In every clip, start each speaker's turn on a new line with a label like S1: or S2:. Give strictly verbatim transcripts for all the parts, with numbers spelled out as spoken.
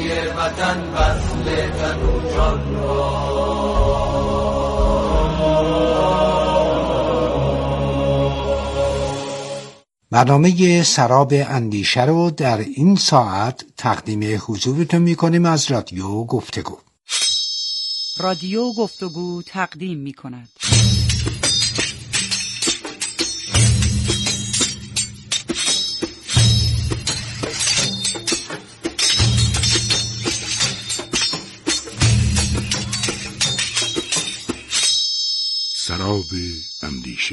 S1: فدای وطن وصل تن و جان را.
S2: برنامه سراب اندیشه رو در این ساعت تقدیم حضورتون میکنیم از رادیو گفتگو.
S3: رادیو گفتگو تقدیم میکند
S4: سراب اندیشه.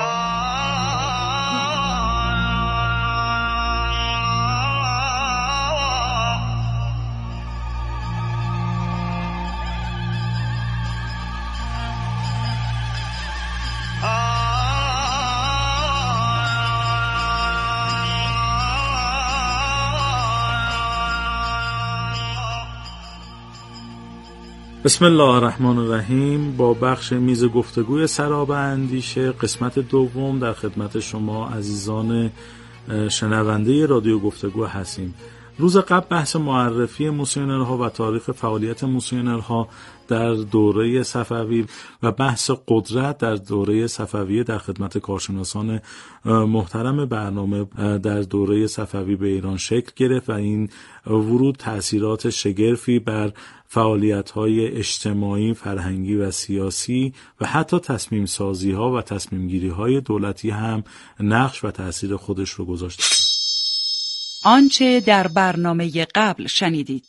S5: بسم الله الرحمن الرحیم. با بخش میز گفتگوی سراب اندیشه قسمت دوم در خدمت شما عزیزان شنونده رادیو گفتگو هستیم. روز قبل بحث معرفی موسیونرها و تاریخ فعالیت موسیونرها در دوره صفوی و بحث قدرت در دوره صفوی در خدمت کارشناسان محترم برنامه در دوره صفوی به ایران شکل گرفت و این ورود تأثیرات شگرفی بر فعالیت‌های اجتماعی، فرهنگی و سیاسی و حتی تصمیم سازی‌ها و تصمیم گیری‌های دولتی هم نقش و تأثیر خودش رو گذاشت.
S3: آنچه در برنامه قبل شنیدید.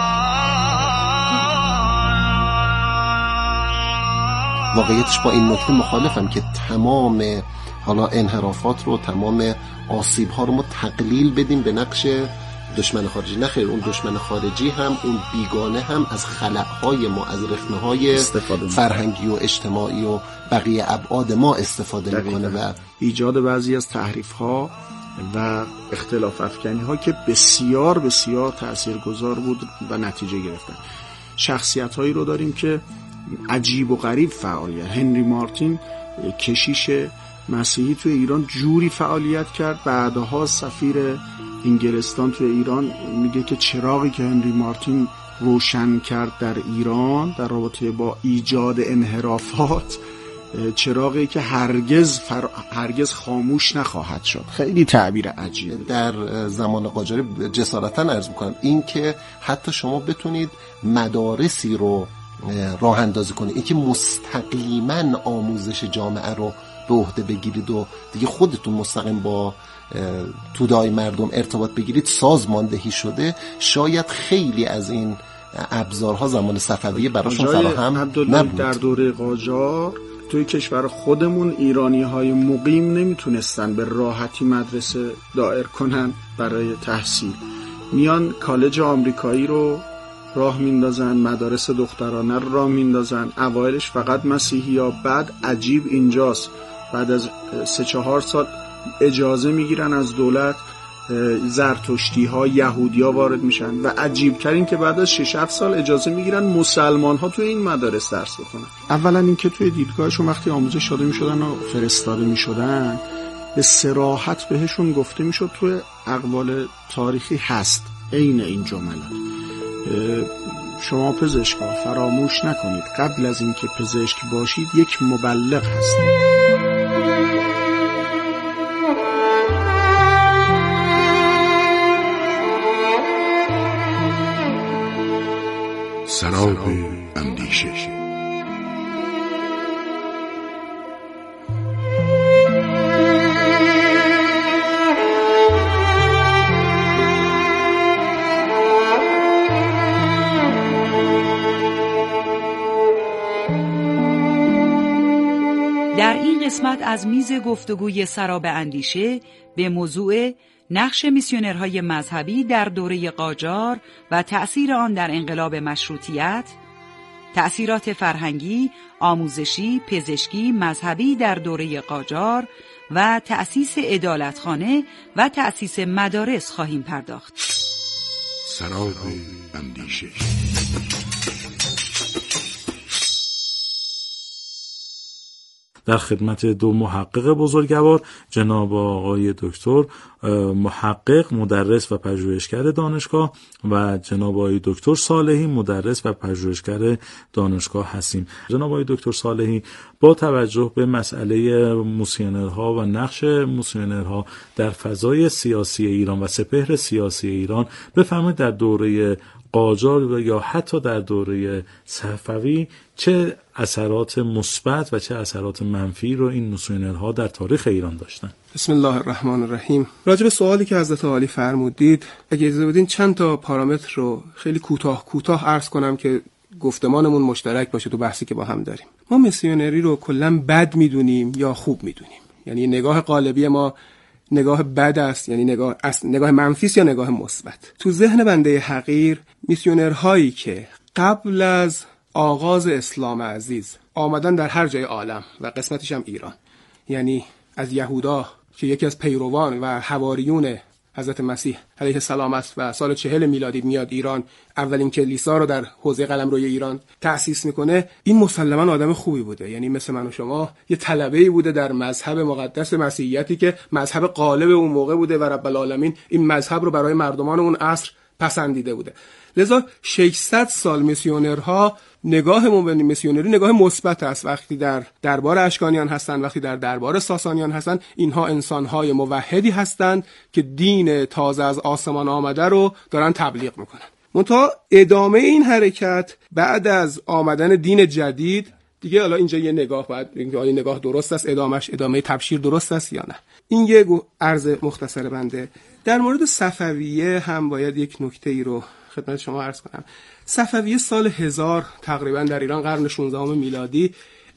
S6: واقعیتش با این نکته مخالفم که تمام حالا انحرافات رو، تمام آسیب‌ها رو ما تقلیل بدیم به نقش دشمن خارجی. نه خیر، اون دشمن خارجی هم، اون بیگانه هم از خلأهای ما، از رخنه‌های فرهنگی و اجتماعی و بقیه ابعاد ما استفاده میکنه و
S7: ایجاد بعضی از تحریف‌ها و اختلاف افکنی‌ها که بسیار بسیار تاثیرگذار بود و نتیجه گرفتن. شخصیت‌هایی رو داریم که عجیب و غریب فعالیت. هنری مارتین کشیش مسیحی توی ایران جوری فعالیت کرد، بعدها سفیر انگلستان توی ایران میگه که چراغی که هنری مارتین روشن کرد در ایران در رابطه با ایجاد انحرافات، چراغی که هرگز فر... هرگز خاموش نخواهد شد. خیلی تعبیر عجیبه.
S6: در زمان قاجاری جسارتاً عرض میکنم این که حتی شما بتونید مدارسی رو راه اندازی کنید، این که مستقیما آموزش جامعه رو به عهده بگیرید و دیگه خودتون مستقیم با توده‌های مردم ارتباط بگیرید، سازماندهی شده. شاید خیلی از این ابزارها زمان صفویه براشون فراهم نبود.
S7: در دوره قاجار توی کشور خودمون ایرانی‌های مقیم نمیتونستن به راحتی مدرسه دایر کنن برای تحصیل. میان کالج آمریکایی رو راه میندازن، مدارس دخترانه رو راه میندازن، اوایلش فقط مسیحی‌ها. بعد عجیب اینجاست، بعد از سه چهار سال اجازه میگیرن از دولت، زرتشتی ها، یهودی ها وارد میشن و عجیب تر این که بعد از شش هفت سال اجازه میگیرن مسلمان ها توی این مدارس درس بخونن. اولا این که توی دیدگاهشون وقتی آموزش داده میشدن و فرستاده میشدن به صراحت بهشون گفته میشد، توی اقوال تاریخی هست عین این جملات: شما پزشکا فراموش نکنید قبل از اینکه پزشک باشید یک مبلغ هستید.
S4: سراب اندیشه.
S3: در این قسمت از میز گفتگوی سراب اندیشه به موضوع نقش میسیونرهای مذهبی در دوره قاجار و تأثیر آن در انقلاب مشروطیت، تأثیرات فرهنگی، آموزشی، پزشکی، مذهبی در دوره قاجار و تأسیس عدالتخانه و تأسیس مدارس خواهیم پرداخت.
S4: سراب اندیشه.
S5: در خدمت دو محقق بزرگوار، جناب آقای دکتر محقق مدرس و پژوهشگر دانشگاه و جناب آقای دکتر صالحی مدرس و پژوهشگر دانشگاه هستیم. جناب آقای دکتر صالحی، با توجه به مسئله میسیونرها و نقش میسیونرها در فضای سیاسی ایران و سپهر سیاسی ایران، بفرمایید در دوره قاجار یا حتی در دوره صفوی چه اثرات مثبت و چه اثرات منفی رو این میسیونرها در تاریخ ایران داشتن؟
S8: بسم الله الرحمن الرحیم. راجع به سوالی که حضرت عالی فرمودید، اگه اجازه بدین چند تا پارامتر رو خیلی کوتاه کوتاه عرض کنم که گفتمانمون مشترک باشه تو بحثی که با هم داریم. ما میسیونری رو کلا بد میدونیم یا خوب میدونیم؟ یعنی نگاه قالبی ما نگاه بد است، یعنی نگاه است، نگاه منفی است یا نگاه مثبت؟ تو ذهن بنده حقیر، میسیونرهایی که قبل از آغاز اسلام عزیز آمدن در هر جای عالم و قسمتش هم ایران، یعنی از یهودا که یکی از پیروان و حواریون حضرت مسیح علیه السلام است و سال چهل میلادی میاد ایران، اولین کلیسا رو در حوزه قلمروی ایران تأسیس میکنه. این مسلماً آدم خوبی بوده، یعنی مثل من و شما یه طلبه‌ای بوده در مذهب مقدس مسیحیتی که مذهب غالب اون موقع بوده و رب العالمین این مذهب رو برای مردمان اون عصر پسندیده بوده. لذا ششصد سال میسیونرها نگاهمون به میسیونری نگاه مثبت است. وقتی در دربار اشکانیان هستن، وقتی در دربار ساسانیان هستن، اینها انسانهای موحدی هستند که دین تازه از آسمان آمده رو دارن تبلیغ میکنن. منتها ادامه این حرکت بعد از آمدن دین جدید دیگه، حالا اینجا یه نگاه باید بگیم که آیا نگاه درست است، ادامش ادامه تبشیر درست است یا نه. این یه عرض مختصر بنده. در مورد صفویه هم باید یک نکته ای رو خدمت شما عرض کنم. صفویه سال هزار تقریبا در ایران، قرن شانزدهم میلادی،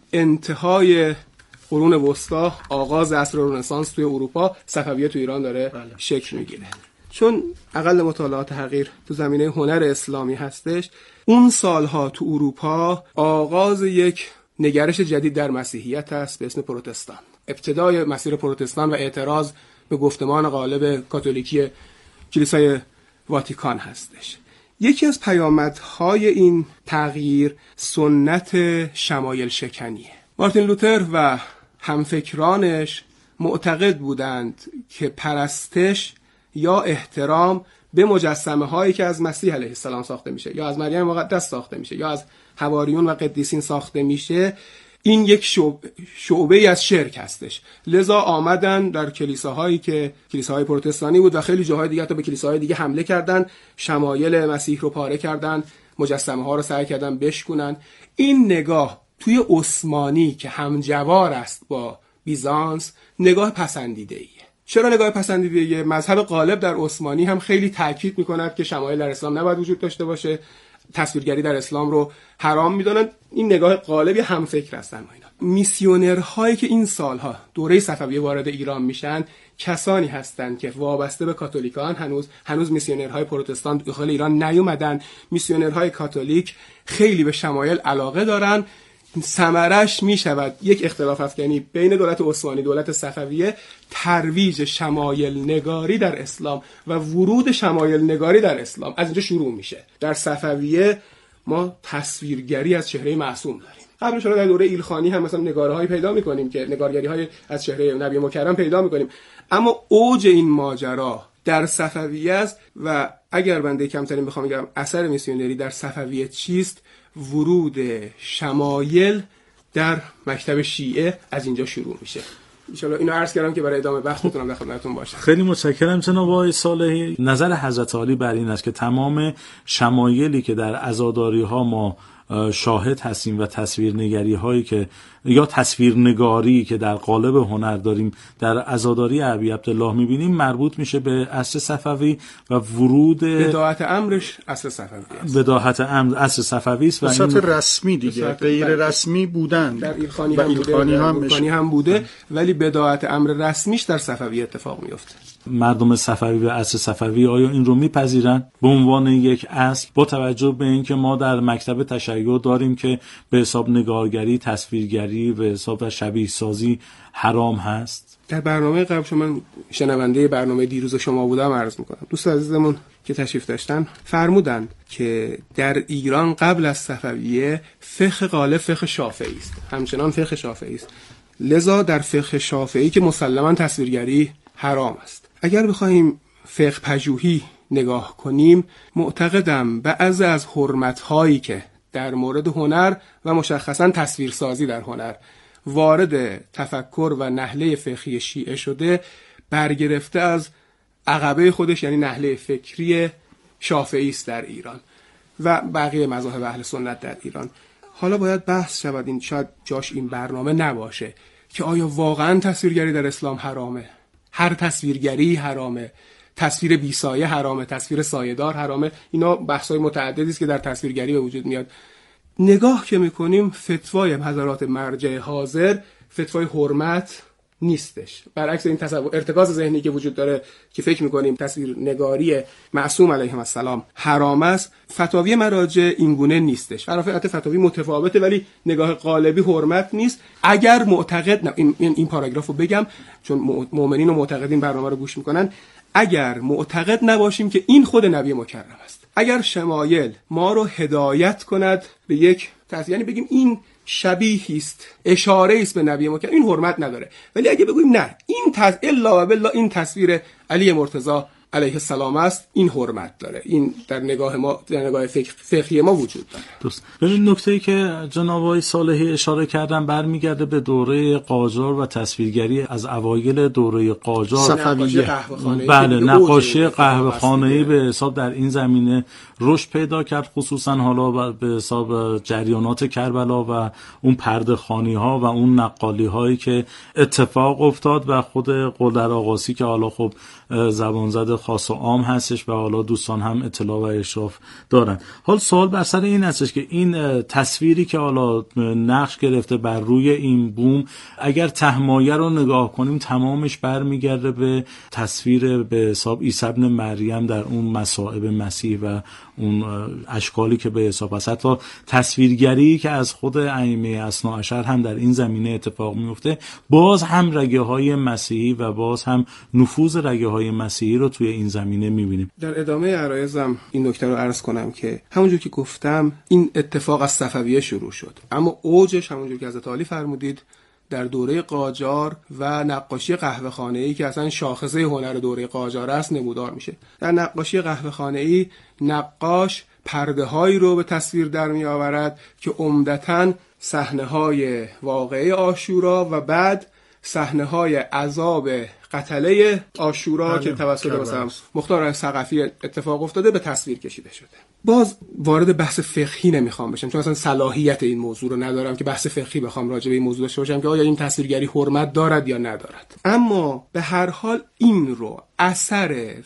S8: انتهای قرون وسطا، آغاز عصر رنسانس توی اروپا، صفویه تو ایران داره بله. شکل میگیره. چون اقل مطالعات حقیر تو زمینه هنر اسلامی هستش، اون سالها تو اروپا آغاز یک نگرش جدید در مسیحیت است به اسم پروتستان. ابتدای مسیر پروتستان و اعتراض به گفتمان غالب کاتولیکی کلیسای واتیکان هستش. یکی از پیامدهای این تغییر سنت شمایل شکنیه. مارتین لوتر و همفکرانش معتقد بودند که پرستش یا احترام به مجسمه هایی که از مسیح علیه السلام ساخته میشه یا از مریم مقدس ساخته میشه یا از حواریون و قدیسین ساخته میشه، این یک شعبه شعبه از شرک هستش. لذا آمدن در کلیساهایی که کلیساهای پروتستانی بود و خیلی جاهای دیگه تا به کلیساهای دیگه حمله کردن، شمایل مسیح رو پاره کردن، مجسمه ها رو سعی کردن بشکنن. این نگاه توی عثمانی که همجوار است با بیزانس نگاه پسندیده ایه. چرا نگاه پسندیده ایه؟ مذهب غالب در عثمانی هم خیلی تاکید میکند که شمایل در اسلام نباید وجود داشته باشه، تصویرگری در اسلام رو حرام میدونن. این نگاه غالبی هم فکر هستن. اینا میسیونرهایی که این سالها دوره صفویه وارد ایران میشن کسانی هستند که وابسته به کاتولیکان، هنوز هنوز میسیونرهای پروتستان داخل ایران نیومدن. میسیونرهای کاتولیک خیلی به شمایل علاقه دارن. ثمرش میشود یک اختلاف افکنی بین دولت عثمانی دولت صفویه، ترویج شمایل نگاری در اسلام و ورود شمایل نگاری در اسلام از اینجا شروع میشه. در صفویه ما تصویرگری از چهره معصوم داریم. قبل شما در دوره ایلخانی هم مثلا نگارهایی پیدا میکنیم که نگارگری های از چهره نبی مکرم پیدا میکنیم، اما اوج این ماجرا در صفویه است. و اگر بنده کمترین بخوام بگم اثر میسیونری در صفویه چیست، ورود شمایل در مکتب شیعه از اینجا شروع میشه. ان شاءالله اینو عرض کردم که برای ادامه بحث بتونم در خدمتتون باشم.
S5: خیلی متشکرم جناب آقای صالحی. نظر حضرت عالی بر این است که تمام شمایلی که در عزاداری ها ما شاهد هستیم و تصویرنگری هایی که یا تصویرنگاری که در قالب هنر داریم در عزاداری ابی عبدالله میبینیم مربوط میشه به عصر صفوی و ورود
S8: بداعت امرش عصر صفوی است.
S5: بداعت امر عصر صفوی است و
S7: این صورت رسمی دیگه غیر رسمی بودن
S8: در ایلخانی هم بوده، هم, هم, هم بوده، ولی بداعت امر رسمیش در صفوی اتفاق میفته.
S5: مردم صفوی و عصر صفوی آیا این رو میپذیرن به عنوان یک اصل، با توجه به اینکه ما در مکتب تشیع داریم که به حساب نگارگری، تصویرگری، به حساب شبیه سازی حرام هست؟
S8: در برنامه قبل شما، من شنونده برنامه دیروز شما بودم، عرض میکنم دوست عزیزمون که تشریف داشتن فرمودند که در ایران قبل از صفویه فقه غالب فقه شافعی است، همچنان فقه شافعی است. لذا در فقه شافعی که مسلماً تصویرگری حرام است. اگر بخوایم فقه پژوهی نگاه کنیم، معتقدم بعضی از حرمت‌هایی که در مورد هنر و مشخصاً تصویرسازی در هنر وارد تفکر و نحله فقهی شیعه شده، برگرفته از عقبه خودش، یعنی نحله فکری شافعی است در ایران و بقیه مذاهب اهل سنت در ایران. حالا باید بحث شود، این شاید جاش این برنامه نباشه، که آیا واقعاً تصویرگری در اسلام حرامه؟ هر تصویرگری حرامه؟ تصویر بیسایه حرامه؟ تصویر سایه‌دار حرامه؟ اینا بحث‌های متعددی است که در تصویرگری به وجود میاد. نگاه که میکنیم فتوای حضرات مرجع حاضر فتوای حرمت نیستش، برعکس این تصور ارتکاز ذهنی که وجود داره که فکر میکنیم تصویرنگاری معصوم علیهم السلام حرام است، فتاوی مراجع اینگونه نیستش. فرافعت فتاوی متفاوته، ولی نگاه قالبی حرمت نیست. اگر معتقد، این این پاراگرافو بگم چون مؤمنین و معتقدین برنامه رو گوش میکنن، اگر معتقد نباشیم که این خود نبی مکرم است، اگر شمایل ما رو هدایت کند به یک تصویر، یعنی بگیم این شبیهی است، اشاره است به نبی مکرم، این حرمت نداره. ولی اگه بگیم نه، این تص الا و بالله این تصویر علی مرتضی علیه السلام است، این حرمت داره. این در نگاه ما، در نگاه فقه فقهی ما وجود داره.
S5: درست. ببین نکته‌ای که جناب آقای صالحی اشاره کردن برمیگرده به دوره قاجار و تصویرگری از اوایل دوره قاجار.
S8: صفویه.
S5: بله، نقاشی قهوه‌خانه‌ای به حساب در این زمینه رشد پیدا کرد، خصوصا حالا به حساب جریانات کربلا و اون پرده‌خوانی‌ها و اون نقالی‌هایی که اتفاق افتاد و خود قدر آقاسی که حالا خب زبان زده خاص و عام هستش و حالا دوستان هم اطلاع و اشراف دارن. حال سوال بر سر این هستش که این تصویری که حالا نقش گرفته بر روی این بوم، اگر تهمایه رو نگاه کنیم تمامش برمیگرده به تصویر به حساب عیسی ابن مریم در اون مصائب مسیح و اون اشکالی که به حساب هست. حتی تصویرگری که از خود ائمه اثناعشر هم در این زمینه اتفاق میفته، باز هم رگه های مسیحی و باز هم نفوذ رگه های مسیحی رو توی این زمینه میبینیم.
S8: در ادامه عرایزم این نکته رو عرض کنم که همونجور که گفتم این اتفاق از صفویه شروع شد، اما اوجش همونجور که حضرت عالی فرمودید در دوره قاجار و نقاشی قهوه‌خانه‌ای که اصلا شاخصه هنر دوره قاجار است نمودار میشه. در نقاشی قهوه‌خانه‌ای نقاش پرده‌هایی رو به تصویر در میآورد که عمدتاً صحنه‌های واقعه عاشورا و بعد صحنه‌های عذاب قتله عاشورا که توسط مثلا مختار ثقفی اتفاق افتاده به تصویر کشیده شده. باز وارد بحث فقهی نمیخوام بشم چون اصلا صلاحیت این موضوع رو ندارم که بحث فقهی بخوام راجع به این موضوع داشته باشم که آیا این تصویرگری حرمت دارد یا ندارد. اما به هر حال این رو اثر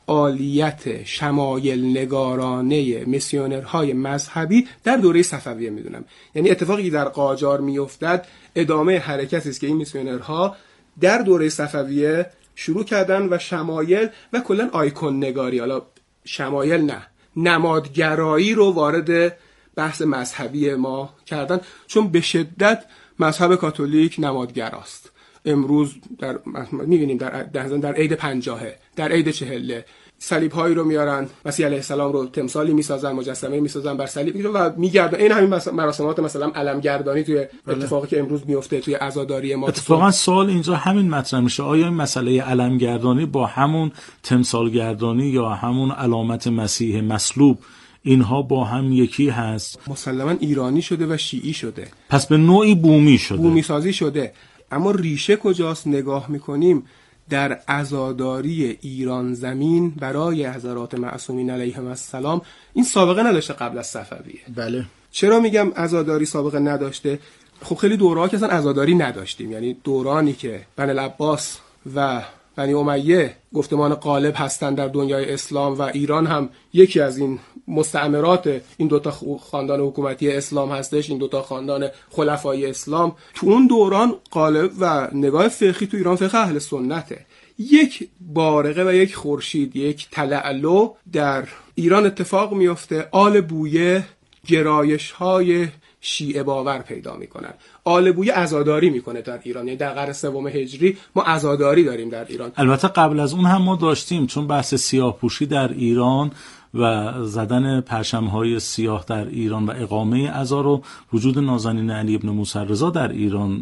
S8: فعالیت شمایل نگارانه میسیونرهای مذهبی در دوره صفویه میدونم. یعنی اتفاقی در قاجار میافتد ادامه حرکتی است که این میسیونرها در دوره صفویه شروع کردن و شمایل و کلا آیکون نگاری، حالا شمایل نه، نمادگرایی رو وارد بحث مذهبی ما کردن، چون به شدت مذهب کاتولیک نمادگراست. امروز در می‌بینیم در در در عید پنجاهه، در عید چهله صلیب هایی رو میارن، مسیح علیه السلام رو تمثالی میسازن، مجسمه میسازن بر صلیب و میگردن. این همین مراسمات مثلا علمگردانی توی اتفاقی که امروز میفته توی عزاداری ما.
S5: اتفاقا سوال اینجا همین مطرح میشه، آیا این مسئله علمگردانی با همون تمثالگردانی یا همون علامت مسیح مصلوب اینها با هم یکی هست؟
S8: مسلماً ایرانی شده و شیعی شده،
S5: پس به نوعی بومی شده،
S8: بومی سازی شده. اما ریشه کجاست؟ نگاه میکنیم در عزاداری ایران زمین برای حضرات معصومین علیهم السلام این سابقه نداشته قبل از صفویه.
S7: بله.
S8: چرا میگم عزاداری سابقه نداشته؟ خب خیلی دوره‌ها که اصلا عزاداری نداشتیم، یعنی دورانی که بنی العباس و بنی امیه گفتمان غالب هستند در دنیای اسلام و ایران هم یکی از این مستعمرات این دوتا خاندان حکومتی اسلام هستش، این دوتا خاندان خلفای اسلام. تو اون دوران غالب و نگاه فقهی تو ایران فقه اهل سنته. یک بارقه و یک خورشید، یک تلالو در ایران اتفاق میفته. آل بویه گرایش های شیعه باور پیدا میکنن. آل بویه عزاداری میکنه در ایران، یعنی در قرن سوم هجری ما عزاداری داریم در ایران.
S5: البته قبل از اون هم ما داشتیم، چون بحث سیاه‌پوشی در ایران و زدن پرچم‌های سیاه در ایران و اقامه عزا رو وجود نازنین علی ابن موسی رضا در ایران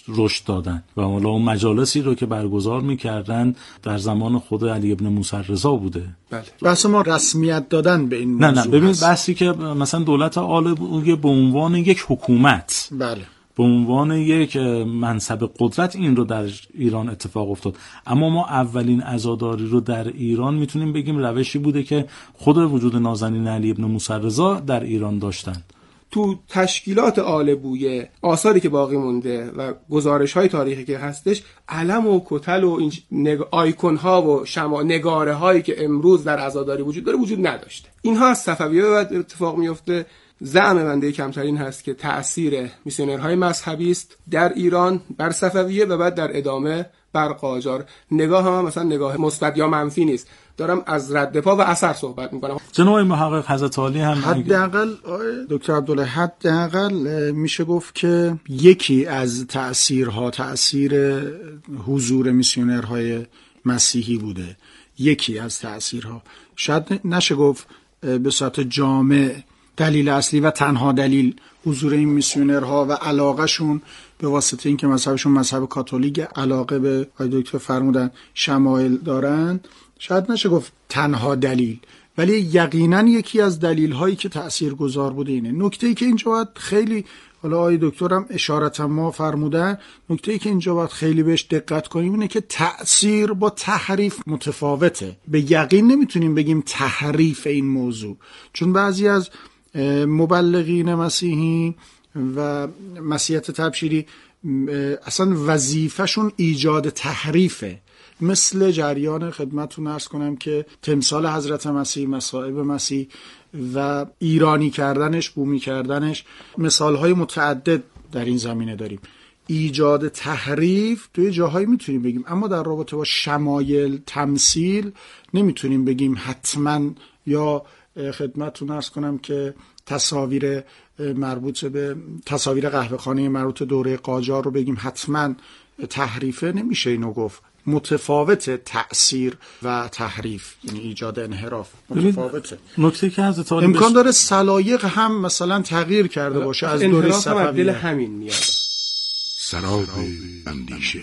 S5: رشد دادن و حالا اون مجالسی رو که برگزار میکردن در زمان خود علی ابن موسی رضا بوده.
S7: بله. بحث ما رسمیت دادن به این موضوع.
S5: نه نه ببین بحثی که مثلا دولت آل بویه به عنوان یک حکومت،
S7: بله،
S5: به عنوان یک منصب قدرت این رو در ایران اتفاق افتاد. اما ما اولین عزاداری رو در ایران میتونیم بگیم روشی بوده که خود وجود نازنین علی ابن موسی رضا در ایران داشتن.
S8: تو تشکیلات آل بویه آثاری که باقی مونده و گزارش‌های تاریخی که هستش، علم و کتل و این نگ... آیکون‌ها و شما نگاره‌هایی که امروز در عزاداری وجود داره وجود نداشته. اینها از صفویه به بعد اتفاق میفته. زعم بنده کمترین هست که تأثیر میسیونرهای مذهبی است در ایران بر صفویه و بعد در ادامه بر قاجار. نگاه هم مثلا نگاه مثبت یا منفی نیست، دارم از رد پا و اثر صحبت میکنم.
S5: جناب محقق حضرت عالی هم
S7: حداقل دکتر عبدالله حداقل میشه گفت که یکی از تأثیرها تأثیر حضور میسیونرهای مسیحی بوده، یکی از تأثیرها، شاید نشه گفت به صورت جامع دلیل اصلی و تنها دلیل حضور این میسیونرها و علاقهشون به واسطه اینکه مذهبشون مذهب کاتولیک، علاقه به آقای دکتر فرمودن شمایل دارن، شاید نشه گفت تنها دلیل، ولی یقینا یکی از دلیل هایی که تاثیرگذار بوده اینه. نکته ای که اینجا باید خیلی، حالا آقای دکترم اشارتا ما فرمودن، نکته ای که اینجا باید خیلی بهش دقت کنیم اینه که تأثیر با تحریف متفاوته. به یقین نمیتونیم بگیم تحریف این موضوع، چون بعضی از مبلغین مسیحی و مسیحیت تبشیری اصلا وظیفهشون ایجاد تحریفه. مثل جریان خدمتتون عرض کنم که تمثال حضرت مسیح، مصائب مسیح و ایرانی کردنش، بومی کردنش، مثالهای متعدد در این زمینه داریم. ایجاد تحریف توی جاهایی میتونیم بگیم، اما در رابطه با شمایل تمثیل نمیتونیم بگیم حتما. یا خدمتتون عرض کنم که تصاویر مربوط به تصاویر قهوه‌خانه مربوط دوره قاجار رو بگیم حتما تحریفه، نمیشه اینو گفت. متفاوت تأثیر و تحریف، یعنی ایجاد انحراف متفاوته.
S5: نکته که حضرت عالی
S7: امکان داره سلایق هم مثلا تغییر کرده باشه از دوره صفویه.
S8: همین میاد
S4: سراب اندیشه.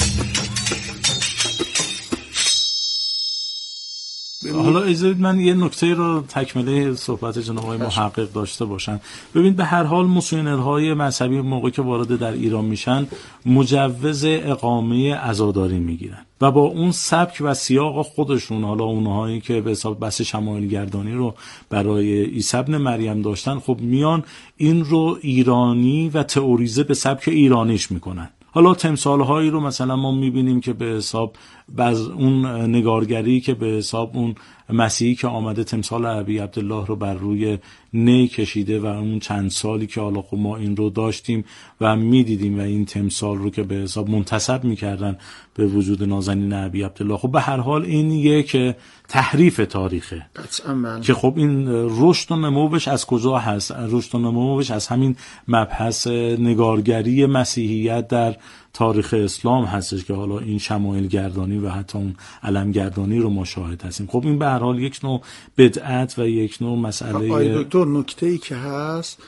S5: حالا اجازه بدید من یه نکته رو تکمله صحبت جناب آقای محقق داشته باشم. ببین به هر حال میسیونرهای مذهبی موقعی که وارد در ایران میشن مجوز اقامه عزاداری میگیرن و با اون سبک و سیاق خودشون، حالا اونهایی که به حساب بحث شمایل گردانی رو برای عیسی ابن مریم داشتن، خب میان این رو ایرانی و تئوریزه به سبک ایرانیش میکنن. حالا تمثال‌هایی رو مثلا ما می‌بینیم که به حساب بعض اون نگارگری که به حساب اون مسیحی که آمده تمثال ابی عبدالله رو بر روی نی کشیده و اون چند سالی که حالا خب ما این رو داشتیم و می‌دیدیم و این تمثال رو که به حساب منتسب می‌کردن به وجود نازنین ابی عبدالله، خب به هر حال این یک تحریف تاریخه که خب این رشد و نموش از کجا هست؟ رشد و نموش از همین مبحث نگارگری مسیحیت در تاریخ اسلام هستش که حالا این شمایل گردانی و حتی اون علم گردانی رو ما شاهد هستیم. خب این به هر حال یک نوع بدعت و یک نوع مسئله.
S7: آقای دکتر نکته‌ای که هست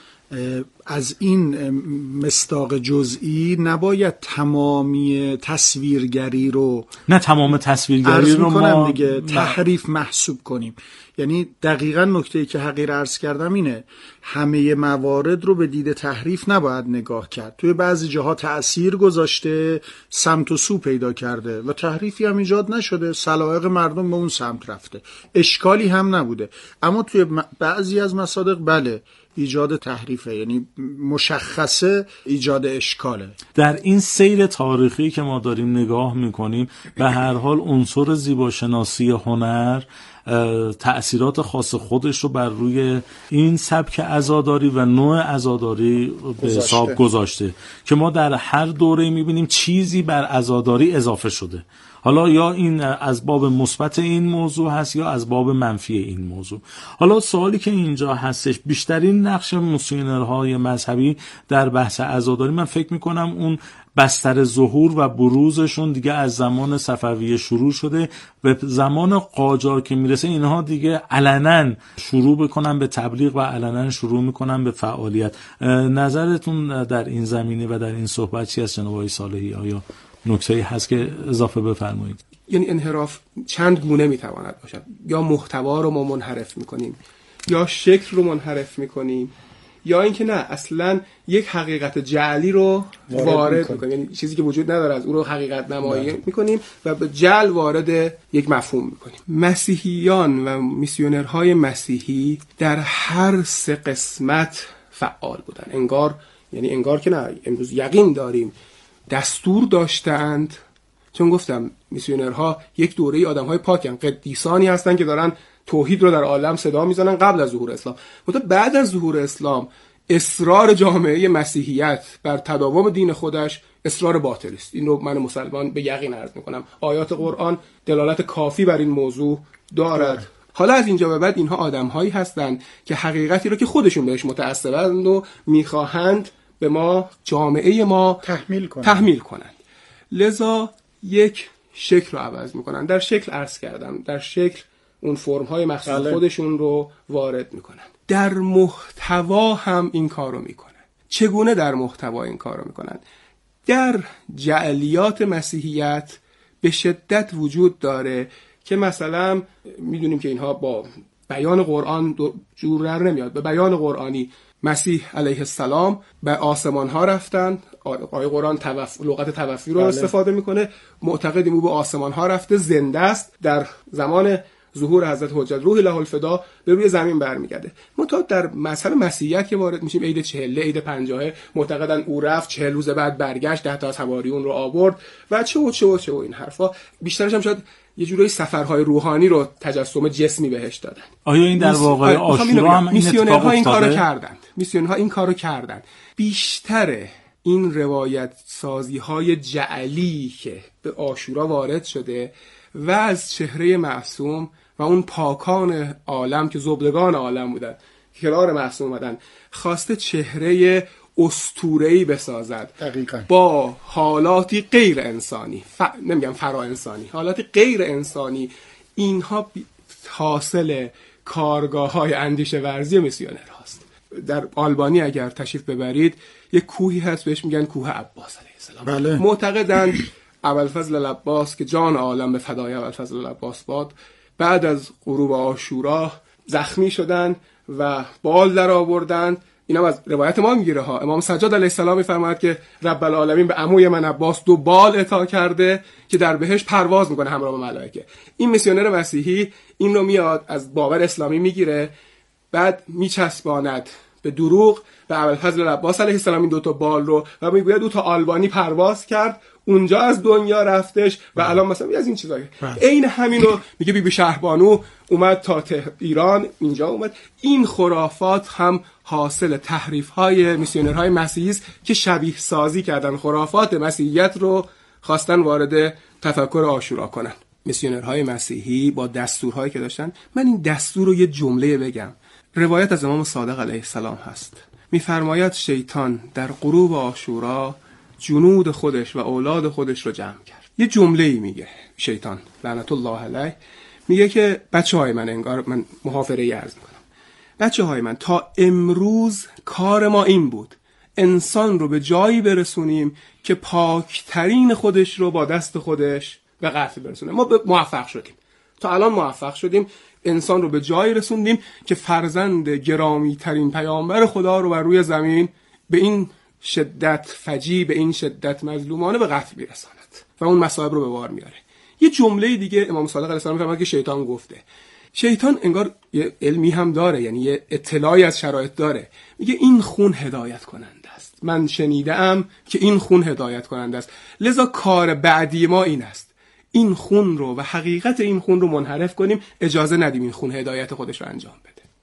S7: از این مصداق جزئی نباید تمامی تصویرگری رو
S5: نه تمام تصویرگری رو ما
S7: دیگه تحریف محسوب کنیم. یعنی دقیقاً نکته‌ای که حقیر عرض کردم اینه، همه موارد رو به دید تحریف نباید نگاه کرد. توی بعضی جاها تأثیر گذاشته، سمت و سو پیدا کرده و تحریفی هم ایجاد نشده، سلایق مردم به اون سمت رفته، اشکالی هم نبوده. اما توی بعضی از مصادیق بله ایجاد تحریفه، یعنی مشخصه ایجاد اشکاله.
S5: در این سیر تاریخی که ما داریم نگاه میکنیم به هر حال عنصر زیباشناسی هنر تأثیرات خاص خودش رو بر روی این سبک عزاداری و نوع عزاداری به حساب گذاشته که ما در هر دوره میبینیم چیزی بر عزاداری اضافه شده. حالا یا این از باب مثبت این موضوع هست یا از باب منفی این موضوع. حالا سوالی که اینجا هستش، بیشترین نقش میسیونرهای مذهبی در بحث عزاداری، من فکر میکنم اون بستر ظهور و بروزشون دیگه از زمان صفویه شروع شده. به زمان قاجار که میرسه اینها دیگه علنا شروع بکنن به تبلیغ و علنا شروع میکنن به فعالیت. نظرتون در این زمینه و در این صحبت چی است جناب آقای صالحی؟ آیا نکته‌ای هست که اضافه بفرمایید؟
S8: یعنی انحراف چند گونه میتواند باشد. یا محتوا رو ما منحرف میکنیم، یا شکل رو منحرف میکنیم، یا اینکه نه اصلا یک حقیقت جعلی رو وارد, وارد میکنیم، یعنی چیزی که وجود نداره از اون رو حقیقت نمایی میکنیم و به جعل وارد یک مفهوم میکنیم. مسیحیان و میسیونرهای مسیحی در هر سه قسمت فعال بودن. انگار یعنی انگار که نه، امروز یقین داریم دستور داشتند، چون گفتم میسیونرها یک دوره آدم‌های پاکن، قدیسانی هستن که دارن توحید رو در عالم صدا میزنن قبل از ظهور اسلام. مثلا بعد از ظهور اسلام اصرار جامعه مسیحیت بر تداوم دین خودش اصرار باطل است. این رو من مسلمان به یقین عرض میکنم. آیات قرآن دلالت کافی بر این موضوع دارد. حالا از اینجا به بعد اینها آدم‌هایی هستند که حقیقتی رو که خودشون بهش متعصبند و میخواهند به ما، جامعه ما
S7: تحمیل کنند.
S8: تحمیل کنند. لذا یک شکل رو عوض میکنن. در شکل عرض کردم، در شکل اون فرم‌های مخصوص بله. خودشون رو وارد میکنن. در محتوا هم این کار رو میکنن. چگونه در محتوا این کار رو میکنن؟ در جعلیات مسیحیت به شدت وجود داره که مثلا میدونیم که اینها با بیان قرآن جور در نمیاد. به بیان قرآنی مسیح علیه السلام به آسمان ها رفتن. آیه قرآن توف... لغت توفی رو بله. استفاده میکنه. معتقدیم او به آسمان ها رفته، زنده است، در زمان ظهور حضرت حجت روح الله الفدا به روی زمین برمیگرده. منتها در مذهب مسیحیت که وارد میشیم، عید چهله، عید پنجاهه، معتقدن او رفت، چهل روز بعد برگشت، ده تا از حواریون رو آورد و چه و چه و چه و این حرفا. بیشترش هم شاید یه جورایی سفرهای روحانی رو تجسم جسمی بهش دادن.
S5: آیا این در واقع عاشورا هم این اتفاق افتاده؟
S8: این کارو کردند. میسیونرها این کارو کردند. بیشتر این روایت سازی های جعلی که به عاشورا وارد شده و از چهره معصوم و اون پاکان عالم که زبدگان عالم بودن که کنار معصوم اومدن، خواسته چهره اسطوره‌ای بسازد.
S7: دقیقاً.
S8: با حالاتی غیر انسانی، ف... نمیگم فرا انسانی، حالاتی غیر انسانی. اینها حاصل کارگاه‌های اندیشه ورزی میسیونر هاست. در آلبانی اگر تشریف ببرید یک کوهی هست بهش میگن کوه عباس علیه السلام.
S7: بله.
S8: معتقدند ابوالفضل العباس که جان عالم به فدای ابوالفضل العباس باد، بعد از غروب عاشورا زخمی شدند و بال در آوردند. اینم از روایت ما میگیره ها. امام سجاد علیه السلام میفرماید که رب العالمین به عموی من عباس دو بال عطا کرده که در بهشت پرواز میکنه همراه با ملائکه. این میسیونر مسیحی این رو میاد از باور اسلامی میگیره، بعد میچسباند به دروغ به ابوالفضل العباس علیه السلام این دو تا بال رو و میگوید او تا آلبانی پرواز کرد، اونجا از دنیا رفتش و الان مثلا از این چیزایی. عین همین رو میگه بی بی شهربانو اومد تا ایران، اینجا اومد. این خرافات هم حاصل تحریف‌های میسیونرهای مسیحی است که شبیه سازی کردن خرافات مسیحیت رو خواستن وارد تفکر عاشورا کنن. میسیونرهای مسیحی با دستورهایی که داشتن، من این دستور رو یه جمله بگم. روایت از امام صادق علیه السلام هست، میفرماید شیطان در غروب عاشورا جنود خودش و اولاد خودش رو جمع کرد. یه جمله‌ای میگه شیطان لعنت الله علیه، میگه که بچه‌های من، انگار من محافظه‌ای عرض میکنم، بچه‌های من تا امروز کار ما این بود انسان رو به جایی برسونیم که پاکترین خودش رو با دست خودش به قتل برسونه. ما موفق شدیم، تا الان موفق شدیم، انسان رو به جایی رسوندیم که فرزند گرامی ترین پیامبر خدا رو بر روی زمین به این شدت فجی، به این شدت مظلومانه به قتل میرساند و اون مصائب رو به بار میاره. یه جمله دیگه امام صادق علیه السلام میفرماید که شیطان گفته. شیطان انگار یه علمی هم داره، یعنی یه اطلاعی از شرایط داره. میگه این خون هدایت کننده است، من شنیدم که این خون هدایت کننده است، لذا کار بعدی ما این است این خون رو و حقیقت این خون رو منحرف کنیم، اجازه ندیم این خون هدایت خودش رو انجام بده.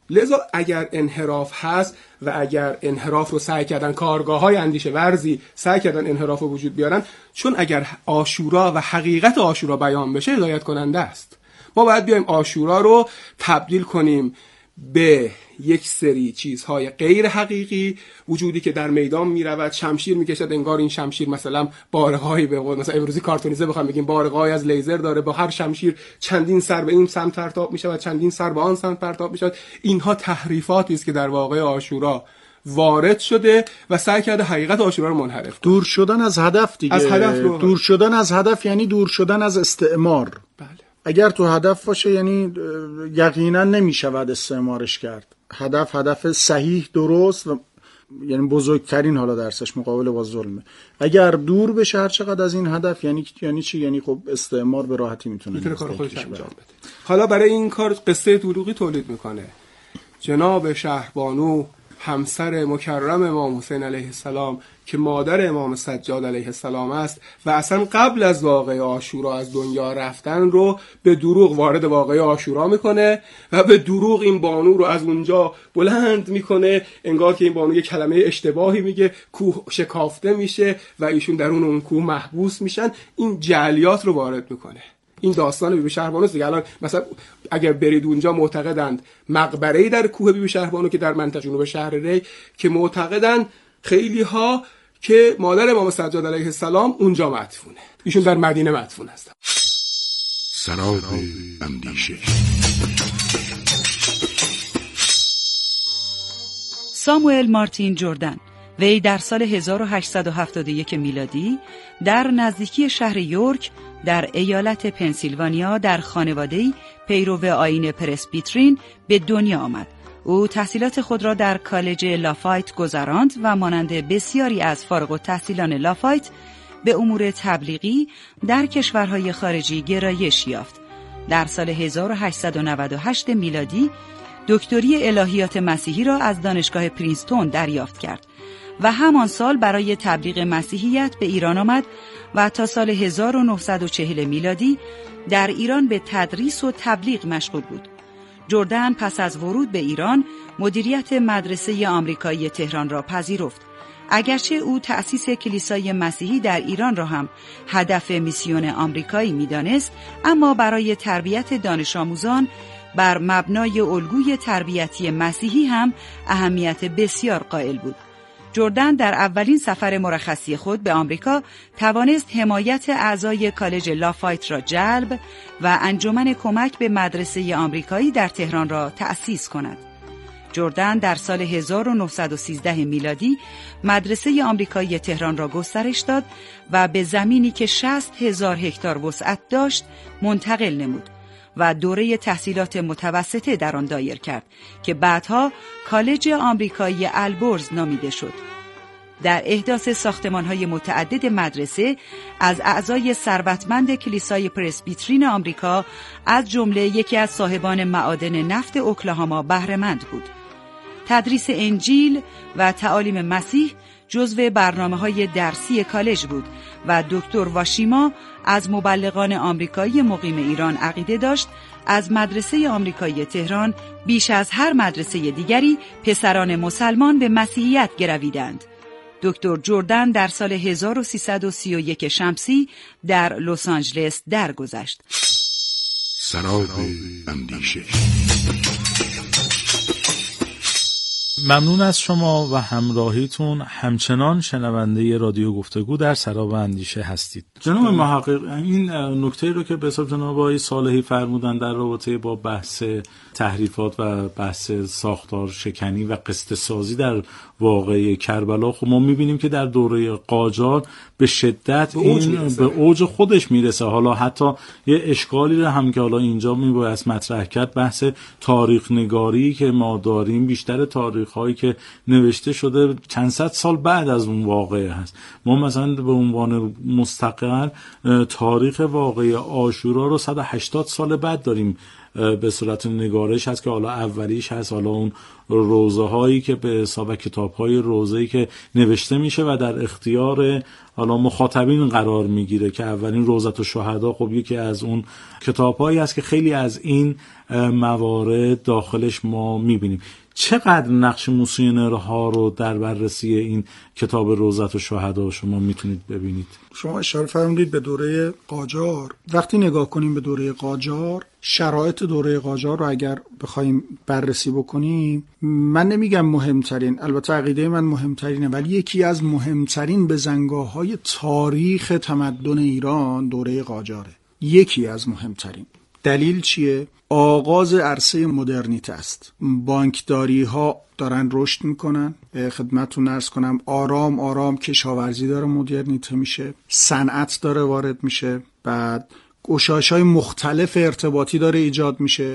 S8: لذا اگر انحراف هست و اگر انحراف رو سعی کردن کارگاه‌های اندیشه ورزی سعی کردن انحراف رو وجود بیارن، چون اگر عاشورا و حقیقت عاشورا بیان بشه هدایت کننده است. ما باید بیایم عاشورا رو تبدیل کنیم به یک سری چیزهای غیر حقیقی، وجودی که در میدان میرود، شمشیر میکشد، انگار این شمشیر مثلا بارقایی به قول مثلا امروزی کارتونیزه بخوام بگیم بارقایی از لیزر داره، با هر شمشیر چندین سر به این سمت پرتاب میشود، چندین سر به آن سمت پرتاب میشود. اینها تحریفاتی است که در واقع عاشورا وارد شده و سعی کرده حقیقت عاشورا رو منحرف کنه.
S7: دور شدن از هدف دیگه.
S8: از هدف رو...
S7: دور شدن از هدف یعنی دور شدن از استعمار.
S8: بله.
S7: اگر تو هدف باشه یعنی یقینا نمیشود استعمارش کرد. هدف هدف صحیح درست و یعنی بزرگترین حالا درسش مقابله با ظلمه. اگر دور بشه هر چقدر از این هدف یعنی یعنی چی؟ یعنی خب استعمار به راحتی میتونه
S8: میتونه کار خودش انجام بده. حالا برای این کار قصه دروغی تولید میکنه. جناب شهربانو همسر مکرم امام حسین علیه السلام که مادر امام سجاد علیه السلام است و اصلا قبل از واقعه عاشورا از دنیا رفتن رو به دروغ وارد واقعه عاشورا میکنه و به دروغ این بانو رو از اونجا بلند میکنه، انگار که این بانو یه کلمه اشتباهی میگه، کوه شکافته میشه و ایشون درون اون کوه محبوس میشن. این جعلیات رو وارد میکنه. این داستان بیبی شهربانو دیگه. الان مثلا اگر برید اونجا معتقدند مقبره‌ای در کوه بیبی شهربانو که در منطقه جنوب شهر ری که معتقدند خیلی ها که مادر امام سجاد علیه السلام اونجا مدفونه، ایشون در مدینه مدفون هستن.
S4: سراب اندیشه.
S3: ساموئل مارتین جردن، وی در سال هزار و هشتصد و هفتاد و یک میلادی در نزدیکی شهر یورک در ایالت پنسیلوانیا در خانواده‌ای پیرو آیین پرسبیترین به دنیا آمد. او تحصیلات خود را در کالج لافایت گذراند و مانند بسیاری از فارغ التحصیلان لافایت به امور تبلیغی در کشورهای خارجی گرایش یافت. در سال هزار و هشتصد و نود و هشت میلادی دکتری الهیات مسیحی را از دانشگاه پرینستون دریافت کرد و همان سال برای تبلیغ مسیحیت به ایران آمد و تا سال هزار و نهصد و چهل میلادی در ایران به تدریس و تبلیغ مشغول بود. جردن پس از ورود به ایران مدیریت مدرسه آمریکایی تهران را پذیرفت. اگرچه او تأسیس کلیسای مسیحی در ایران را هم هدف میسیون آمریکایی می‌دانست، اما برای تربیت دانش آموزان بر مبنای الگوی تربیتی مسیحی هم اهمیت بسیار قائل بود. جردن در اولین سفر مرخصی خود به آمریکا توانست حمایت اعضای کالج لافایت را جلب و انجمن کمک به مدرسه آمریکایی در تهران را تأسیس کند. جردن در سال هزار و نهصد و سیزده میلادی مدرسه آمریکایی تهران را گسترش داد و به زمینی که شصت هزار هکتار وسعت داشت منتقل نمود و دوره تحصیلات متوسطه در آن دایر کرد که بعدها کالج آمریکایی البرز نامیده شد. در احداث ساختمان‌های متعدد مدرسه از اعضای ثروتمند کلیسای پرسبیترین آمریکا از جمله یکی از صاحبان معادن نفت اوکلاهاما بهره‌مند بود. تدریس انجیل و تعالیم مسیح جزو برنامه‌های درسی کالج بود و دکتر واشیما از مبلغان آمریکایی مقیم ایران عقیده داشت از مدرسه آمریکایی تهران بیش از هر مدرسه دیگری پسران مسلمان به مسیحیت گرویدند. دکتر جردن در سال هزار و سیصد و سی و یک شمسی در لس آنجلس درگذشت.
S4: سراب اندیشه.
S5: ممنون از شما و همراهیتون. همچنان شنونده رادیو گفتگو در سراب اندیشه هستید. جناب محقق، این نکته رو که به حساب جناب آقای صالحی فرمودن در رابطه با بحث تحریفات و بحث ساختار شکنی و قصه سازی در واقعه کربلا، خب ما میبینیم که در دوره قاجار به شدت به این به اوج خودش میرسه. حالا حتی یه اشکالی رو هم که حالا اینجا میباید مطرح کرد، بحث تاریخ نگاری که ما داریم بیشتر تاریخ هایی که نوشته شده چند صد سال بعد از اون واقعه هست. ما مثلا به عنوان مستقل تاریخ واقعه عاشورا رو صد و هشتاد سال بعد داریم به صورت نگارش هست که حالا اولیش هست، حالا اون روزه هایی که به حساب کتاب های روزه‌ای که نوشته میشه و در اختیار حالا مخاطبین قرار میگیره که اولین روزت الشهدا خب یکی از اون کتاب هایی هست که خیلی از این موارد داخلش ما میبینیم. چقدر نقش موسیونرها رو در بررسی این کتاب روزت الشهدا شما میتونید ببینید؟
S7: شما اشاره فرمودید به دوره قاجار. وقتی نگاه کنیم به دوره قاجار، شرایط دوره قاجار رو اگر بخوایم بررسی بکنیم، من نمیگم مهمترین، البته عقیده من مهمترینه، ولی یکی از مهمترین بزنگاه‌های تاریخ تمدن ایران دوره قاجاره. یکی از مهمترین. دلیل چیه؟ آغاز عرصه مدرنیته است. بانکداری ها دارن رشد میکنن، خدمتتون عرض کنم آرام آرام کشاورزی داره مدرنیته میشه، صنعت داره وارد میشه، بعد گشایش‌های مختلف ارتباطی داره ایجاد میشه.